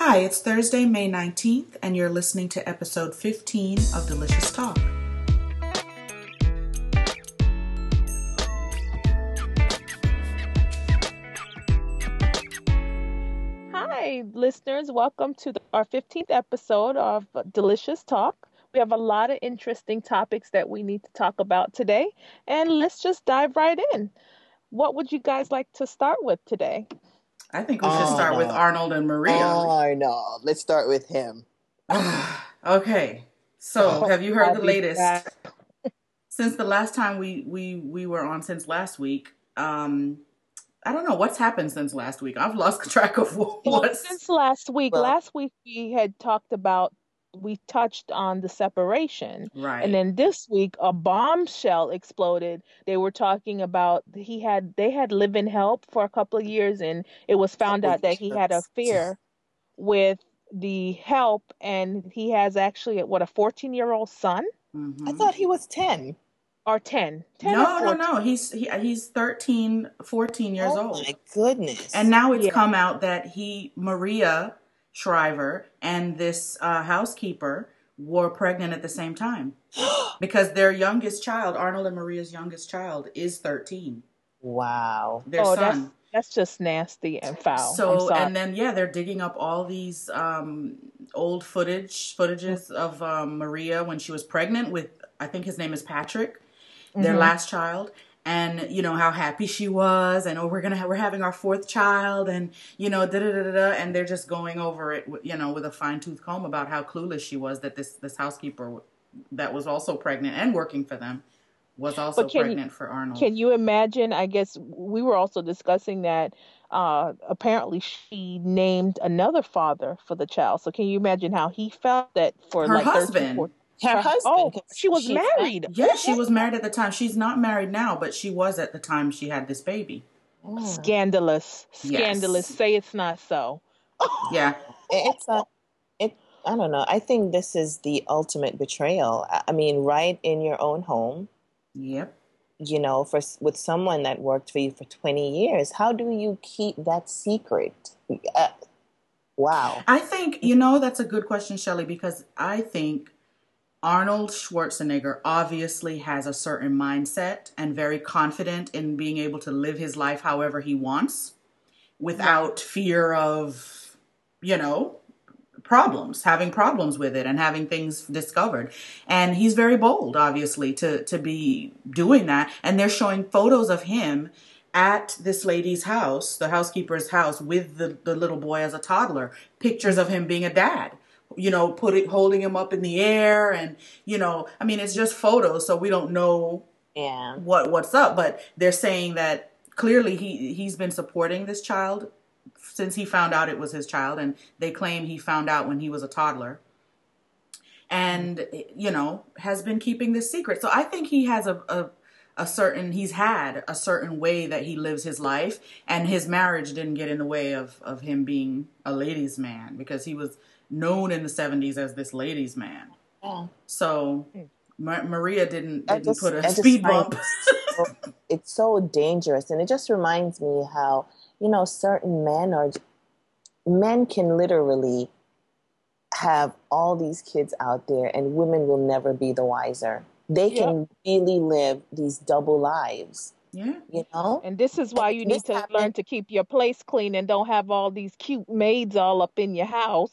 Hi, it's Thursday, May 19th, and you're listening to episode 15 of Delicious Talk. Hi, listeners. Welcome to our 15th episode of Delicious Talk. We have a lot of interesting topics that we need to talk about today, and let's just dive right in. What would you guys like to start with today? I think we should start with Arnold and Maria. Arnold. Let's start with him. Okay, so have you heard the latest? Since the last time we were on, since last week, I don't know what's happened since last week. I've lost track of what's... Since last week. Last week we had talked about, we touched on the separation. Right. And then this week a bombshell exploded. They were talking about they had live-in help for a couple of years, and it was found out that he had an affair with the help, and he has actually a 14-year-old son? Mm-hmm. I thought he was 10. Or 10. No. He's 13, 14 years old. Oh my goodness. And now it's come out that Maria Shriver and this housekeeper were pregnant at the same time. Because their youngest child, Arnold and Maria's youngest child, is 13. Wow. Their son. That's just nasty and foul. So, and then, they're digging up all these old footages of Maria when she was pregnant with, I think his name is Patrick, their last child. And, you know, how happy she was, and we're having our fourth child, and, you know, and they're just going over it, you know, with a fine-tooth comb about how clueless she was that this housekeeper that was also pregnant and working for them was also pregnant for Arnold. Can you imagine? I guess we were also discussing that apparently she named another father for the child. So can you imagine how he felt that for her husband? Her husband. Oh, she was married. Yeah, she was married at the time. She's not married now, but she was at the time she had this baby. Oh. Scandalous. Yes. Say it's not so. Yeah. I don't know. I think this is the ultimate betrayal. I mean, right in your own home. Yep. You know, with someone that worked for you for 20 years, how do you keep that secret? Wow. I think, you know, that's a good question, Shelley, because I think Arnold Schwarzenegger obviously has a certain mindset and very confident in being able to live his life however he wants without fear of, you know, having problems with it and having things discovered. And he's very bold, obviously, to be doing that. And they're showing photos of him at this lady's house, the housekeeper's house, with the little boy as a toddler, pictures of him being a dad. You know, holding him up in the air, and, you know, I mean, it's just photos, so we don't know what's up. But they're saying that clearly he's been supporting this child since he found out it was his child, and they claim he found out when he was a toddler, and, you know, has been keeping this secret. So I think he has he's had a certain way that he lives his life, and his marriage didn't get in the way of him being a ladies' man, because he was known in the 70s as this ladies' man. Yeah. So Maria didn't put a speed bump. It's so dangerous, and it just reminds me how, you know, certain men can literally have all these kids out there, and women will never be the wiser. They can really live these double lives. Yeah. You know? And this is why you need to learn to keep your place clean and don't have all these cute maids all up in your house.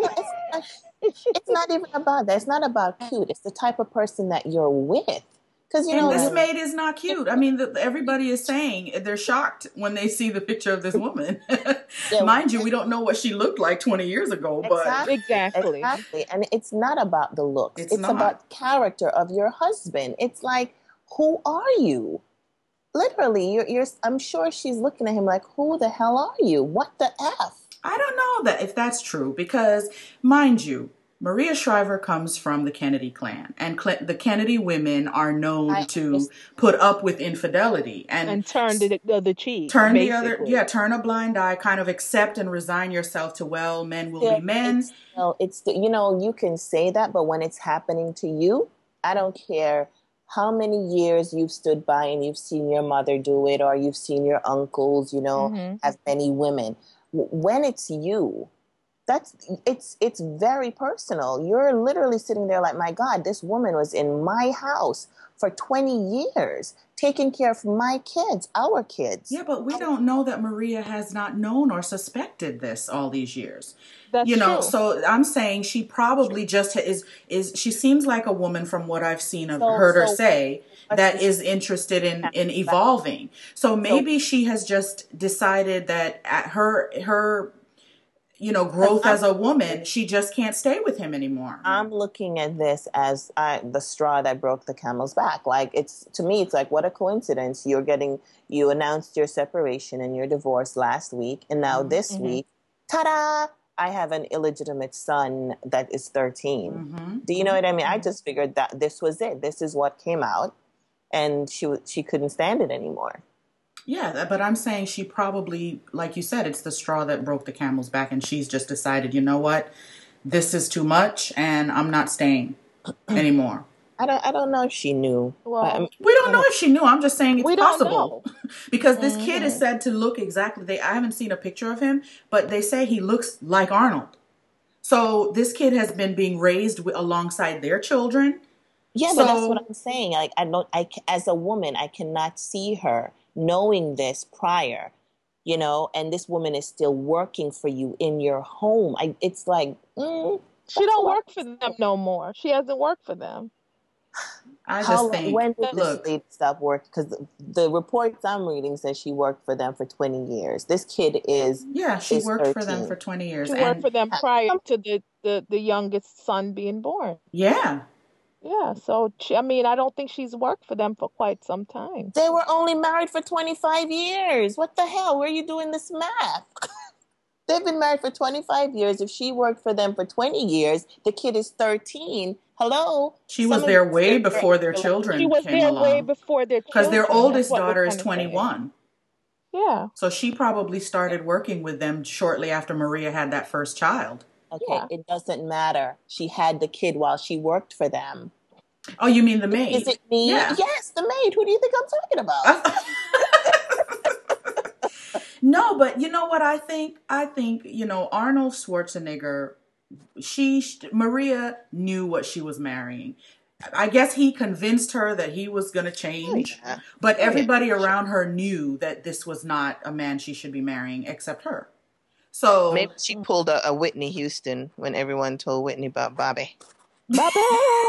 It's not even about that. It's not about cute. It's the type of person that you're with. Because, you know, this maid is not cute. I mean, everybody is saying they're shocked when they see the picture of this woman. Mind you, we don't know what she looked like 20 years ago. Exactly. And it's not about the looks. It's about character of your husband. It's like, who are you? Literally, I'm sure she's looking at him like, who the hell are you? What the F? I don't know if that's true, because, mind you, Maria Shriver comes from the Kennedy clan, and the Kennedy women are known to put up with infidelity and turn the other cheek. Turn a blind eye, kind of accept and resign yourself to, well, men will be men. You can say that, but when it's happening to you, I don't care how many years you've stood by and you've seen your mother do it, or you've seen your uncles, have many women. When it's you, it's very personal. You're literally sitting there like, my God, this woman was in my house for 20 years, taking care of my kids, our kids. Yeah, but we don't know that Maria has not known or suspected this all these years. That's true. So I'm saying she probably just is she seems like a woman from what I've seen of So- heard her so- say that is interested in evolving. So maybe she has just decided that at her growth as a woman, she just can't stay with him anymore. I'm looking at this as the straw that broke the camel's back. Like, to me, it's like, what a coincidence. You announced your separation and your divorce last week, and now this week, ta-da! I have an illegitimate son that is 13. Do you know what I mean? I just figured that this was it. This is what came out, and she couldn't stand it anymore. Yeah, but I'm saying she probably, like you said, it's the straw that broke the camel's back, and she's just decided, you know what, this is too much, and I'm not staying anymore. I don't know if she knew. Well, We don't know if she knew. I'm just saying it's We don't possible. Because this kid is said to look exactly, I haven't seen a picture of him, but they say he looks like Arnold. So this kid has been being raised alongside their children. Yeah, but that's what I'm saying. Like, as a woman, I cannot see her knowing this prior, and this woman is still working for you in your home. It's like, she don't work for them no more. She hasn't worked for them. I just think, when did this lady stop working? Because the reports I'm reading says she worked for them for 20 years. This kid is she worked 13. for them for 20 years. She worked for them prior to the youngest son being born. Yeah. Yeah, so I don't think she's worked for them for quite some time. They were only married for 25 years. What the hell? Where are you doing this math? They've been married for 25 years. If she worked for them for 20 years, the kid is 13. Hello? She was there way before their children came along. She was there way before their children. Because their oldest daughter is 21. Yeah. So she probably started working with them shortly after Maria had that first child. Okay, It doesn't matter. She had the kid while she worked for them. Oh, you mean the maid? Is it me? Yeah. Yes, the maid. Who do you think I'm talking about? No, but you know what I think? I think, Arnold Schwarzenegger, Maria knew what she was marrying. I guess he convinced her that he was going to change, but everybody around her knew that this was not a man she should be marrying except her. So maybe she pulled a Whitney Houston when everyone told Whitney about Bobby. Bobby!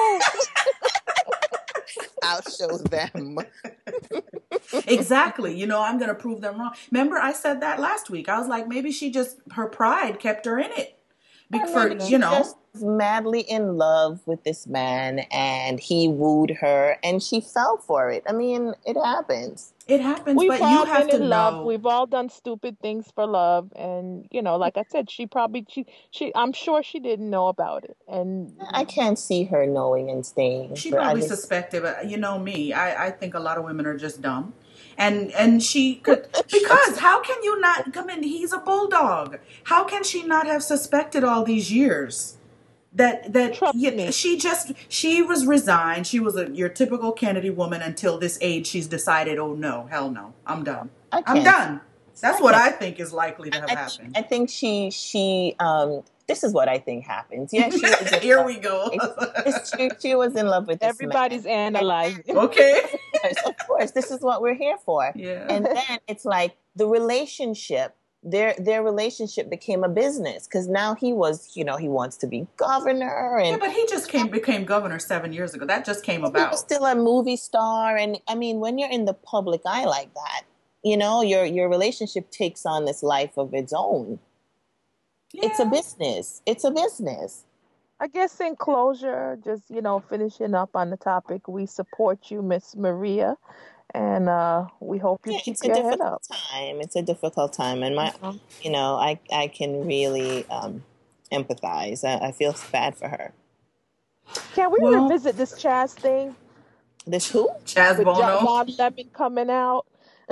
I'll show them. Exactly. I'm going to prove them wrong. Remember, I said that last week. I was like, maybe her pride kept her in it. She just was madly in love with this man, and he wooed her, and she fell for it. I mean, it happens. It happens, We've but all you have been to in love. know. We've all done stupid things for love, and like I said, she I'm sure she didn't know about it, and I can't see her knowing and staying. She probably suspected, but me, I think a lot of women are just dumb. And she could, because how can you not come in? He's a bulldog. How can she not have suspected all these years she was resigned. She was your typical Kennedy woman until this age. She's decided, oh no, hell no, I'm done. I'm done. That's what I think is likely to have happened. I think she this is what I think happens. Yeah, she was here we go. She was in love with this everybody's man. analyzing. Okay. Of course, this is what we're here for. Yeah. And then it's like the relationship, their relationship became a business because now he was, he wants to be governor. And but he just became governor 7 years ago. That just came about. He was still a movie star. And I mean, when you're in the public eye like that, your relationship takes on this life of its own. Yeah. It's a business. It's a business. I guess in closure, just, finishing up on the topic, we support you, Miss Maria, and we hope you keep your head up. It's a difficult time, and I can really empathize. I feel bad for her. Can we revisit this Chaz thing? This who? Chaz Bono? Don Lemon coming out.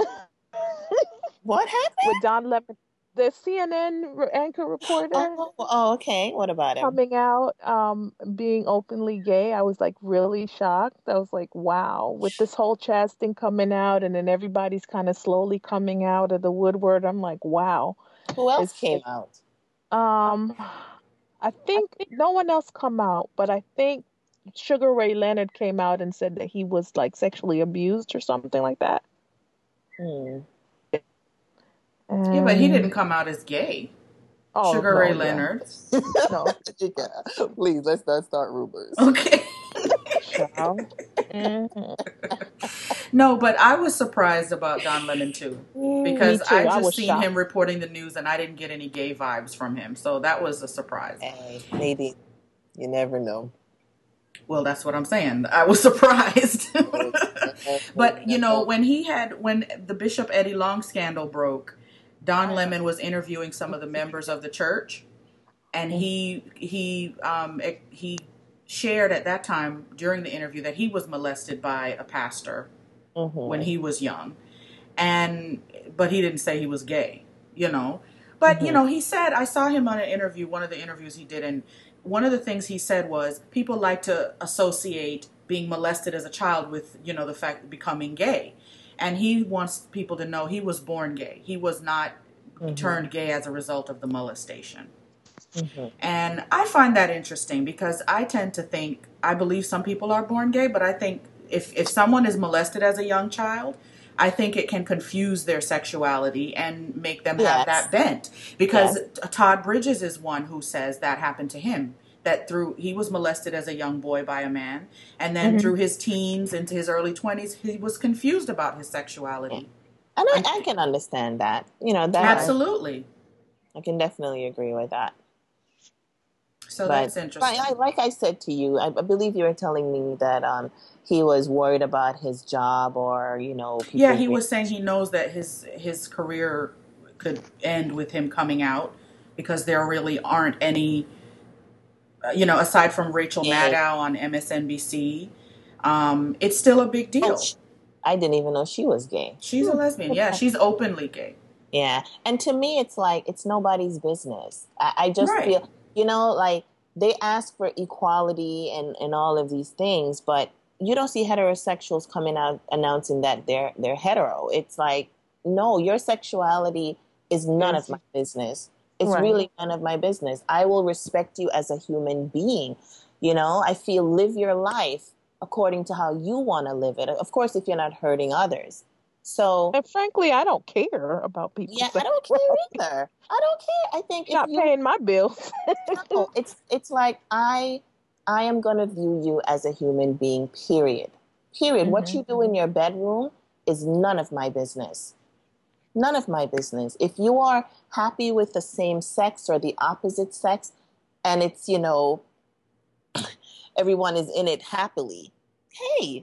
What happened? With Don Lemon. The CNN anchor reporter. Oh, okay. What about him? Coming out, being openly gay. I was like really shocked. I was like, wow. With this whole Chaz thing coming out, and then everybody's kind of slowly coming out of the woodwork. I'm like, wow. Who else came out? Um, I think no one else come out, but I think Sugar Ray Leonard came out and said that he was like sexually abused or something like that. Hmm. Yeah, but he And didn't come out as gay. oh Sugar Ray no, yeah, Leonard. no, Yeah. Please, let's not start rumors. Okay. child. Mhm. No, but I was surprised about Don Lemon too. Me Because I too. I just was seen him shocked. reporting the news and I didn't get any gay vibes from him. So that was a surprise. Hey, maybe you never know. Well, that's what I'm saying. I was surprised. You never But you know, know. when the Bishop Eddie Long scandal broke, Don Right. Lemon was interviewing some of the members of the church, and he shared at that time during the interview that he was molested by a pastor when Mm-hmm. he was young, and but he didn't say he was gay, you know. But you Mm-hmm. know, he said, I saw him on an interview, one of the interviews he did, and one of the things he said was people like to associate being molested as a child with, you know, the fact of becoming gay. And he wants people to know he was born gay. He was not Mm-hmm. turned gay as a result of the molestation. Mm-hmm. And I find that interesting because I tend to think, I believe some people are born gay, but I think if someone is molested as a young child, I think it can confuse their sexuality and make them have Yes. that bent. Because Yes. Todd Bridges is one who says that happened to him. That through he was molested as a young boy by a man, and then Hmm. through his teens into his early 20s, he was confused about his Yeah. sexuality. And And I can understand that. You know, that Right. absolutely. I can definitely agree with that. So But that's interesting. like I said to you, I believe you were telling me that he was worried about his job or, you know, Yeah, people he being was saying he knows that his career could end with him coming out because there really aren't any, you know, aside from Rachel gay. Maddow on MSNBC. It's still a big Oh, deal. I didn't even know she was gay. She's a lesbian. Yeah, she's openly gay. Yeah. And to me, it's like, it's nobody's business. I just Right. feel, you know, like they ask for equality and all of these things, but you don't see heterosexuals coming out announcing that they're hetero. It's like, no, your sexuality is none of Is my business. It's right. really none of my business. I will respect you as a human being. You know, I feel live your life according to how you want to live it. Of course, if you're not hurting others. So, And frankly, I don't care about people's yeah, I don't care sexuality. either. I don't care. I think if Not you paying my bills. know, it's like I am going to view you as a human being, period. Period. What Hmm. you do in your bedroom is none of my business. None of my business. If you are happy with the same sex or the opposite sex and it's, you know, everyone is in it happily, hey,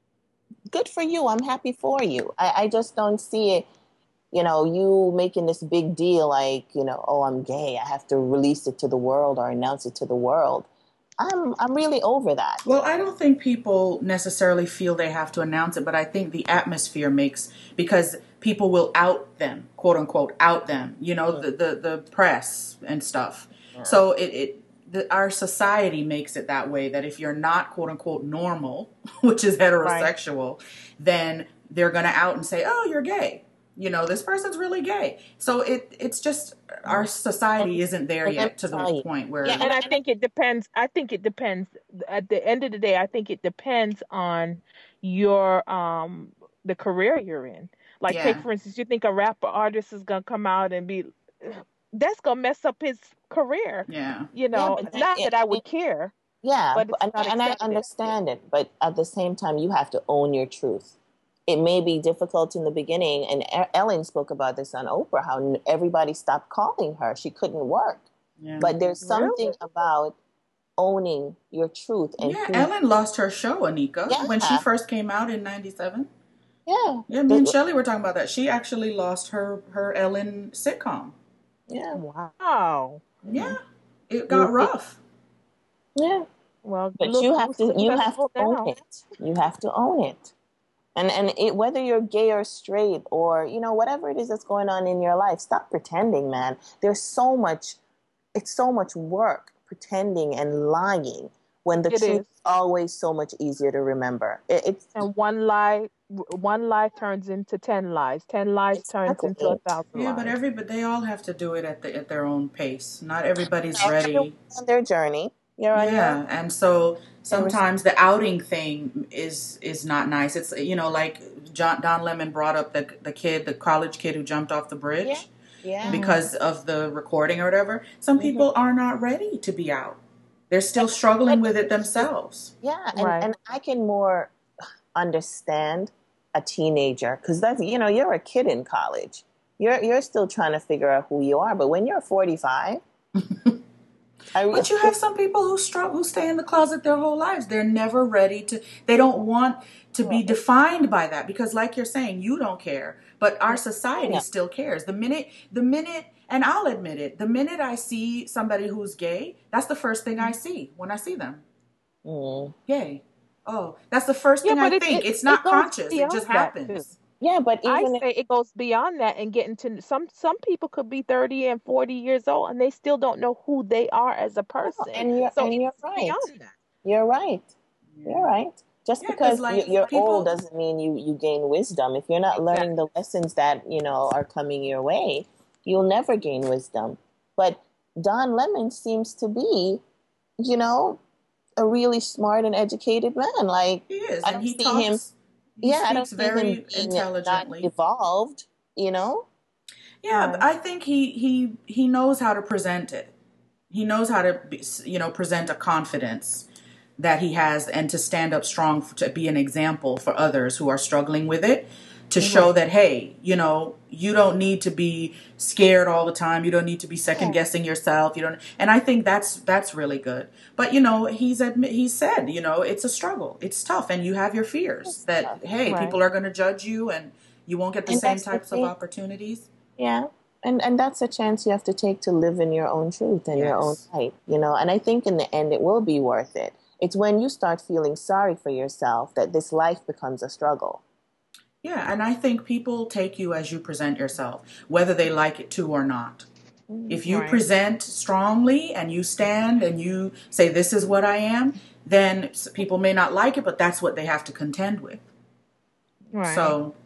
good for you. I'm happy for you. I just don't see it, you know, you making this big deal like, you know, oh, I'm gay. I have to release it to the world or announce it to the world. I'm really over that. Well, I don't think people necessarily feel they have to announce it, but I think the atmosphere makes because people will out them, quote unquote, out them. You know, Mm. the press and stuff. Yeah. So our society makes it that way that if you're not quote unquote normal, which is Right. heterosexual, then they're going to out and say, "Oh, you're gay." You know, this person's really gay. So it's just our And, society isn't there and let me yet to the tell you, point yeah, where And I and I, think it depends. I think it depends. At the end of the day, I think it depends on your the career you're in. Like take yeah. for instance, you think a rapper artist is gonna come out and be that's gonna mess up his career. Yeah. You yeah, know, but then, not yeah, that I I mean, would care, yeah, but it's not and I accepted. understand it, but at the same time, you have to own your truth. It may be difficult in the beginning, and Ellen spoke about this on Oprah, how everybody stopped calling her. She couldn't work. Yeah. But there's something Really? about owning your truth and Yeah, who you, Ellen lost her show, Anika, when she yeah, first came out in '97. yeah, Yeah, me and Shelly were talking about that. She actually lost her Ellen sitcom. yeah, Wow. Yeah, it got you, rough. yeah. Well, But look who's you have to successful own now. it. You have to own it. And whether you're gay or straight or, you know, whatever it is that's going on in your life, stop pretending, man. There's so much, it's so much work pretending and lying when the It truth is. is always so much easier to remember. It's And one lie turns into 10 lies. 10 lies turns exactly. into 1,000 Yeah, but lies. they all have to do it at their own pace. Not everybody's No, everyone's ready. on their journey. You're on your own. Yeah, and so And sometimes the outing thing is not nice. It's like Don Lemon brought up the college kid who jumped off the yeah, bridge yeah. Hmm. because of the recording or whatever. Some hmm people are not ready to be out. They're still And struggling what with it is it? themselves. Yeah, Right. and I can more understand a teenager because that's you're a kid in college. You're still trying to figure out who you are. But when you're 45, I But you have some people who struggle, who stay in the closet their whole lives. They're never ready to. They don't want to be right. defined by that because, like you're saying, you don't care, but our I society know. still cares. The minute, and I'll admit it, the minute I see somebody who's gay, that's the first thing I see when I see them. Mm. Gay. Oh, that's the first Yeah, thing I but think. It's it not goes conscious. It beyond just that too. happens. Yeah, but I even if, say it goes beyond that and getting to some people could be 30 and 40 years old and they still don't know who they are as a no, person. and So you're it's right. beyond that. You're right. You're Yeah. right. Just Yeah, because because like you're old people. doesn't mean you gain wisdom. If you're not learning Exactly. the lessons that, are coming your way, you'll never gain wisdom. But Don Lemon seems to be, you know, a really smart and educated man. Like, He is, I and don't see him, he yeah, I don't speaks see him very being not intelligently. evolved, you know? Yeah, Right. I think he knows how to present it. He knows how to present a confidence that he has and to stand up strong to be an example for others who are struggling with it, to show Right. that hey, you don't need to be scared all the time. You don't need to be second Yeah, guessing yourself. You don't, and I think that's really good. But he said, it's a struggle. It's tough, and you have your fears it's that tough. hey, Right. people are going to judge you, and you won't get the And same that's the types of thing. opportunities. Yeah. And that's a chance you have to take to live in your own truth and your own Yes. light. And I think in the end it will be worth it. It's when you start feeling sorry for yourself that this life becomes a struggle. Yeah, and I think people take you as you present yourself, whether they like it to or not. Mm. If you Right. present strongly and you stand and you say, this is what I am, then people may not like it, but that's what they have to contend with. Right. So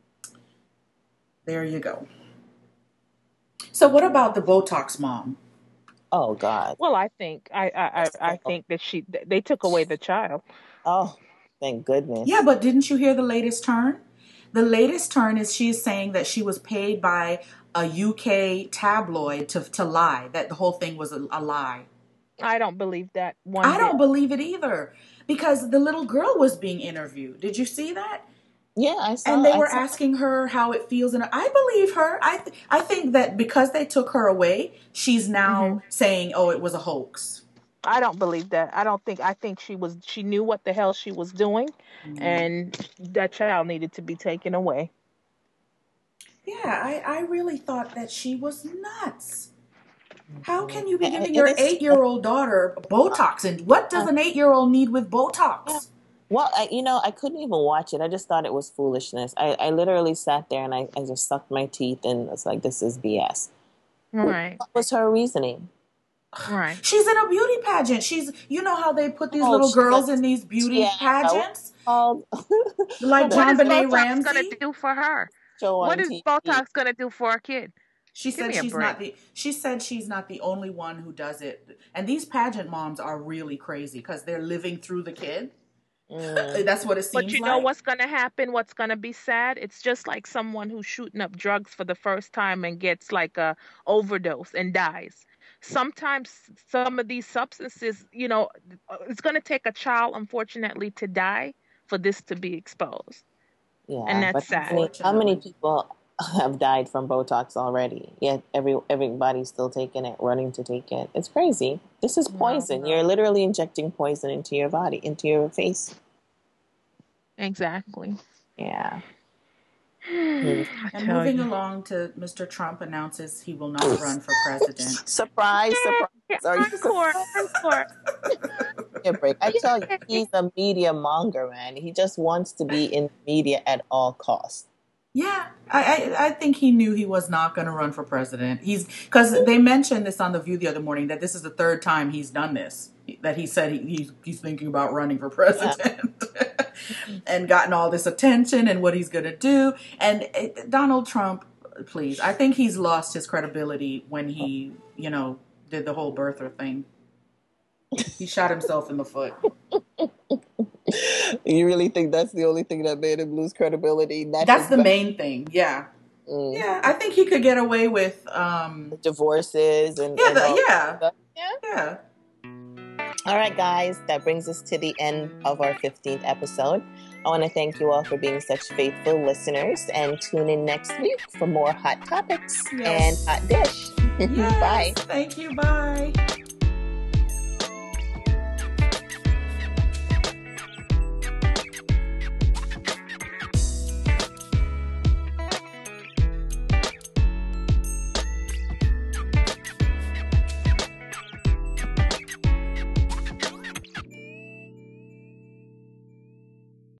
there you go. So, what about the Botox mom? Oh God. Well, I think that they took away the child. Oh, thank Yeah, goodness. but didn't you hear the latest turn? The latest turn is she's saying that she was paid by a UK tabloid to lie, that the whole thing was a lie. I don't believe that one I don't bit. believe it either because the little girl was being interviewed. Did you see that? Yeah, And they I were saw. asking her how it feels, and I believe her. I think that because they took her away, she's Hmm. now saying, "Oh, it was a hoax." I don't believe that. I think she knew what the hell she was doing Mm. and that child needed to be taken away. Yeah, I really thought that she was nuts. How can you be giving It your is. 8-year-old daughter Botox? And what does Uh, an 8-year-old need with yeah. Botox? Well, I couldn't even watch it. I just thought it was foolishness. I literally sat there and I just sucked my teeth and it's like, this is BS. Right. What was her reasoning? Right. She's in a beauty pageant. How they put these Oh, little she's a girls in these beauty tiara. What's pageants, it called? like But what The John is Benet Botox gonna Ramsey. do for her? show What on is TV. Botox gonna do for a kid? She Give said me a break. she said she's not the only one who does it. And these pageant moms are really crazy because they're living through the kid. Mm. That's what it But seems you know like. what's gonna happen? What's gonna be sad? It's just like someone who's shooting up drugs for the first time and gets like a overdose and dies. Sometimes some of these substances, it's gonna take a child, unfortunately, to die for this to be exposed, and Yeah, that's but sad. how many Unfortunately. people have died from Botox already? Yet everybody's still taking it, running to take it. It's crazy. This is No, poison. You're literally injecting poison into your body, into your face. exactly. Yeah. Hmm. I And tell moving you. along to Mr. Trump announces he will not run for president. Surprise, surprise. Yay! Are you Encore, surprised? encore. Give me a break. I tell you, Yay! he's a media monger, man. He just wants to be in media at all costs. Yeah, I think he knew he was not going to run for president. He's because they mentioned this on The View the other morning that this is the third time he's done this. that he said he's thinking about running for president. And gotten all this attention and what he's going to do. And Donald Trump, please, I think he's lost his credibility when he, did the whole birther thing. He shot himself in the foot. You really think that's the only thing that made him lose credibility? That's the main thing, yeah. Mm. Yeah, I think he could get away with divorces and yeah. All right, guys, that brings us to the end of our 15th episode. I want to thank you all for being such faithful listeners, and tune in next week for more hot topics and hot dish. Yes, Bye. Thank you. Bye.